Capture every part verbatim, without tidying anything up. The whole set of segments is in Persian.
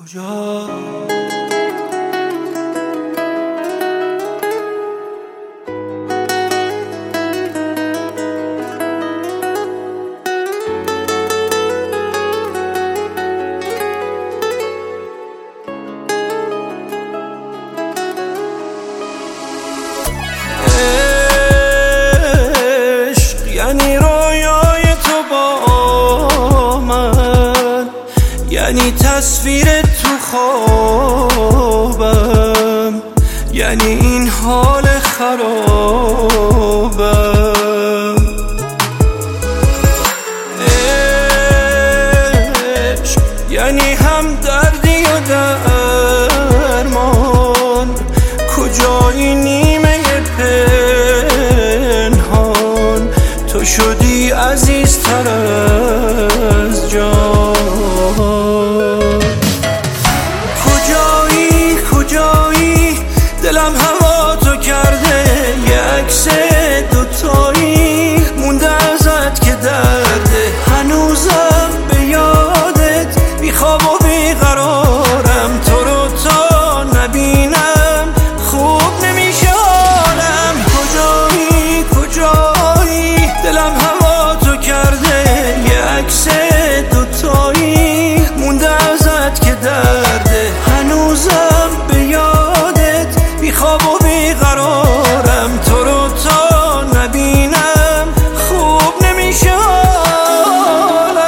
کجا یعنی رویای تو با من، یعنی تصویر تو خوابم، یعنی این حال خرابم. عشق یعنی هم دردی و درمان، کجایی نیمه پنهان، تو شدی عزیزتر از جان. کجایی کجایی دلم هوا تو کرده، یه عکس دوتایی مونده ازت که درده، هنوزم به یادت بی خواب و بی قرارم، تو رو تا نبینم خوب نمیشه حالم. کجایی کجایی دلم هوا تو کرده، یه عکس دوتایی مونده ازت که درده، هنوزم به یادت بی خواب و بی قرارم، تو رو تا نبینم خوب نمیشه حالم.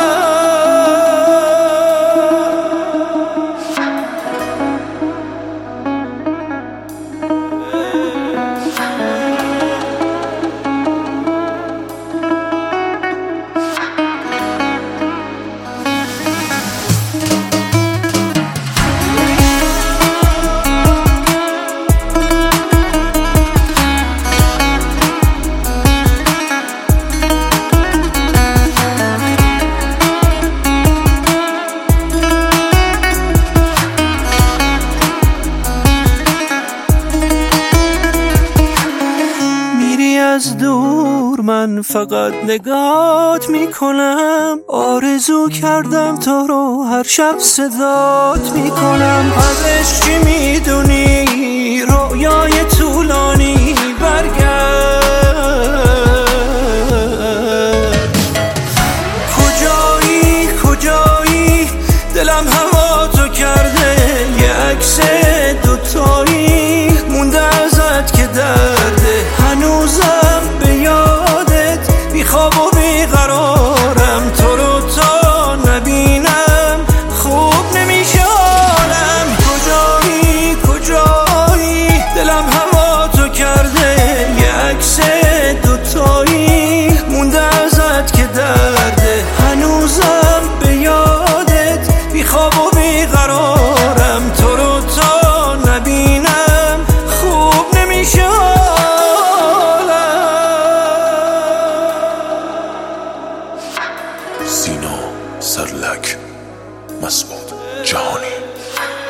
از دور من فقط نگات میکنم، آرزو کردم تو رو هر شب صدات میکنم. از عشق چی میدونی؟ رویای طولانی برگرد. کجایی کجایی دلم هوا تو کرده، یه عکس دوتایی مونده ازت که درده، هنوزم به یادت بی خواب و بی قرارم، تو رو تا نبینم خوب نمیشه حالم. کجایی کجایی دلم هوا تو کرده، یه عکس دوتایی مونده ازت که درده، هنوزم به یادت بی خواب و بی قرارم، تو رو تا نبینم خوب نمیشه حالم. سینا سرلک، مسعود جهانی.